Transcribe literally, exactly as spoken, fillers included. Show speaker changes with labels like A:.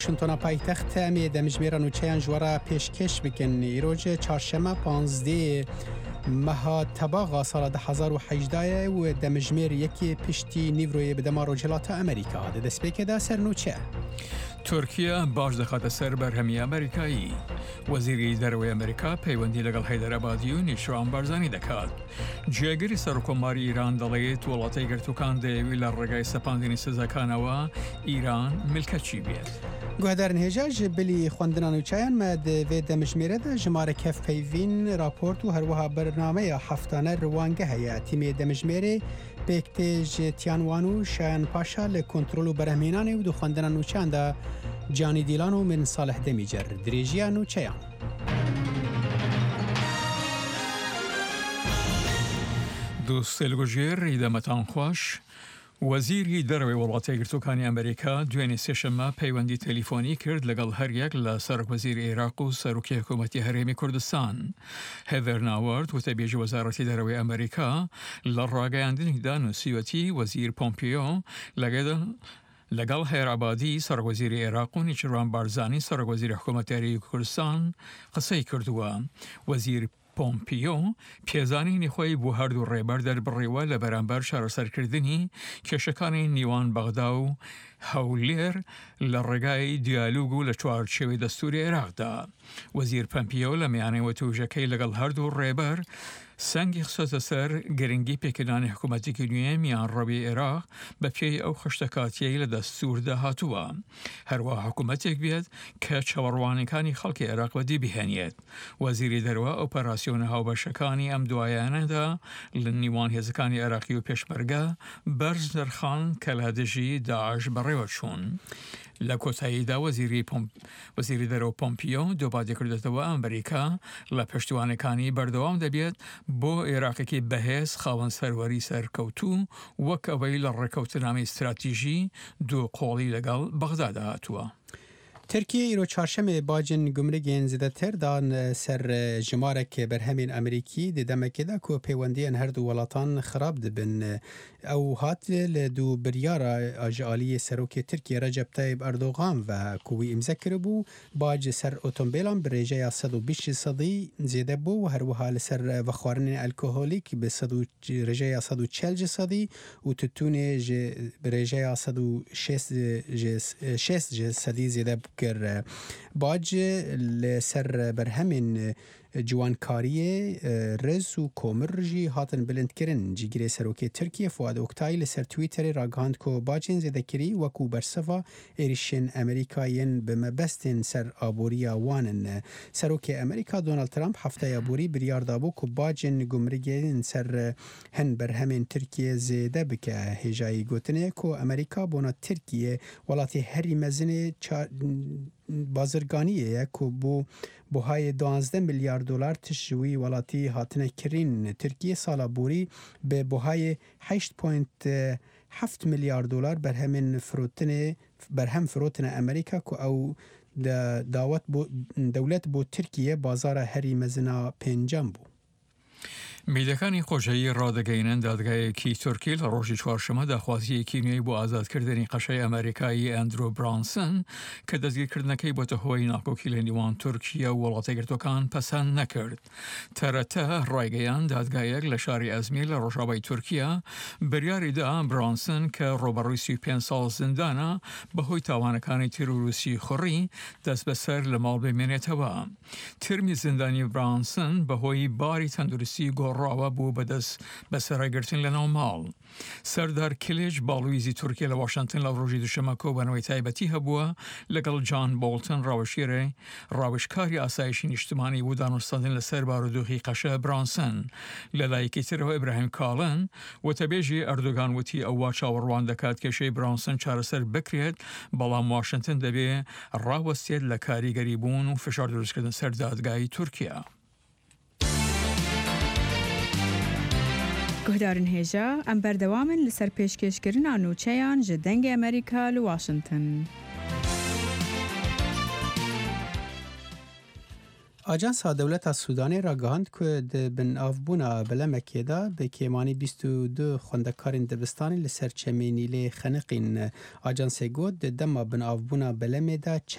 A: واشنطن پایتخت امی دمجمیرا نوچیان جورا پیشکش بکن ایروج چهارشنبه پانزده مها تباغا سال ده هزار و هجده و دمجمیر یکی پشتی نیوروی بدما رجلات امریکا ده دسپیک ده سر نوچه
B: ترکیه باش دخات سر برهمی امریکایی وزیری دروی امریکا پیوندی لگل حیدرآبادی و نیشان بارزانی دکات جێگەری سەرۆکۆماری ئیران دەڵێت وڵاتەی گرتووکان دەیەوێت لە ڕێگای سەپاندنی سزاکانەوە ئیران ملکەچی بێت.
A: گوهدارن هێژاژ بلی خواندنا نوچایان مد وێ دەمژمێرەدا ژمارە کەف پەیڤین راپۆرت و هەروەها بەرنامەیە هەفتانە ڕوانگە هەیە تیمێ دەمژمێرێ پێکتێژ تیانوان و شایان پاشا لە کۆنترۆل و بەرهەمێنانی و دو خواندنا نوچیاندا جانی دیلان و من صالح دەمیجەر درێژیە نوچەیان.
B: دوست الگوژێر ئیدەمەتان خۆش وەزیری دەرەوەی وڵاتەی گرتووکانی ئەمریکا دوێنێ سێشەممە پەیوەندی تەلیفۆنی کرد لەگەڵ هەریەک لە سەرۆکوەزیری عێراق و سەرۆکی حکوومەتی هەرێمی کوردستان. هێڤەر ناوەرد وتەبێژی وەزارەتی دەرەوەی ئەمریکا لە ڕاگەیاندنێکدا نووسیوەتی وەزیر پۆمپیۆ لەگەڵ هێرابادی سەرۆکوەزیری عێراق و نیچروان بارزانی سەرۆکوەزیری حکوومەتی هەرێمی کوردستان قسەی کردووە. وەزیر پۆمپیۆ پێزانینی خۆی بۆ هەردوو ڕێبەر دەربڕیوە لە بەرامبەر چارەسەرکردنی کێشەکانی نیوان بەغدا و هەولێر لە ڕێگای دیالوگ و لە چوارچێوەی دەستوری عێراقدا. وەزیر پۆمپیۆ لە میانەوە تووژەکەی لەگەڵ هەردوو ڕێبەر سەنگی خستۆتە سەر گرنگی پێکردانی حکوومەتێکی نوێ میان ڕەوی عێراق بە پێی ئەو خشتەکاتیەی لە دەستوردا هاتووە. هەروەها حکوومەتێک بێت کە چاوەڕوانەکانی خەڵکی عێراق بەدی بهێنێت. وەزیری دەرەوە ئۆپەراسیۆنە هاوبەشەکانی ئەم دوایانەدا لە نیوان هێزەکانی عێراقی و پێشمەرگە بەرز دەرخان کە لە دژی داعش بەڕێوە چوون. لە کۆتاییدا وەزیری وەزیری دەرەوە پۆمپیۆ دووبادی کردێتەوە ئەمریکا لە پشتیوانەکانی بەردەوام دەبێت بۆ عێراقێکی بەهێز خاوەن سەروەری سەرکەوتوو وەک ئەوەی لە ڕێکەوتنامەی استراتیژی دوو قۆڵی لەگەڵ بەغدادا هاتووە.
A: ترکیه ایرو چهارشنبه باجن گمرگین زیاتر دان سر ژمارەک بەرهەمین ئەمریکی دەمەکێدا کۆ پەیوەندیان هەردوو وڵاتان خراپ دەبن ئەو هات لە دوو بریارە ئاژعالی سەرۆکی ترکیە ڕەجەب تایب ئەردۆغان و کوی ئیمزە کربوو باج سەر ئۆتۆمبیلان بڕێژەیە سەد و بیست سەدی زیێدە بوو و هەروەها لەسەر ڤەخواردنی ئەلکۆهۆلیک بە ڕێژەیە سەد و چەل سەدی و توتونێ بڕێژەیە سەد و شێست سەدی زیێدە کر باج لسر برهمین جوانکاری رز و کومر جی هاتن بلند کرن جیگری سروکی ترکیه فواد اکتای لسر تویتر راگاند کو باجین زدکری وکو برسفا ایریشن امریکایین بمبستن سر آبوریا وانن. سروکی امریکا دونالد ترامپ هفته آبوری بریار دابو کو باجین گمرگین سر هن برهمین ترکیه زیده بکه هجایی گوتنه کو امریکا بونا ترکیه ولاتی هری مزنه بازرگانیه که بو بهای دوازده میلیارد دلار تشوی ولاتی هاتنه کرین ترکیه سالا بوری به بهای هشت پوینت هفت میلیارد دلار برهم فروتنه برهم فروتنه امریکا که او دعوت بو دولت بو ترکیه بازار هری مزنا پنجم بو.
B: میدەکانی خۆشەوی ڕادەگەینن دادگایەکی تورکی لە ڕۆژی چوارشەممە داخوازیەکی نوێی بۆ ئازادکردنی قەشەی ئەمریکایی ئەندرۆ برانسن کە دەستگیرکردنەکەی بۆتە هۆی ناکۆکی لە نیوان تورکیە و وڵاتە گرتوەکان پەسەند نەکرد. تەرەتە ڕایگەیان دادگایەک لە شاری ئەزمیر لە ڕۆژاوای تورکیا بریاریدا برانسن کە ڕۆبەڕووی سی و پێنج ساڵ زیندانە بەهۆی تاوانەکانی تیرۆریسی خوڕی دەست بەسەر لە ماڵ بمێنێتەوە. ترمی زیندانی برانسن بەهۆی باری تەندروستی ڕاوە بوو بەدەست بەسەرەگرتن لە ناو ماڵ. سەردار کلێج باڵویزی تورکیە لە واشنتن لە ڕۆژی دووشەممە کۆبەنەوەی تایبەتی هەبووە لەگەڵ جان بۆڵتن ڕاوەشێرە ڕاوشکاری ئاسایشی نیشتمانی و دانوستاندن لەسەر بارودۆخی قەشە برانسن. لەلایەکی ترەوە ئیبراهیم کاڵن وتەبێژی ئەردۆگان وتی ئەووا چاوەڕوان دەکات کێشەی برانسن چارەسەر بکرێت بەڵام واشنتن دەبێ ڕاوەستێت لە کاریگەری بوون و فشار دروستکردن سەر دادگای تورکیا.
C: گهدارن هێژە ئەم بەردەوامن لەسەر پێشکەشکردنا نوچەیان ji dengê ئەمریکا li Washington.
A: آژانسا دولتا سودانی را گهاند که د بن آفبونا بلمکی دا به کیمانی بیست و دو خوندکارین دبستانی لسر چمینیلی خنقین. آژانس گود د دما بن آفبونا بلمی دا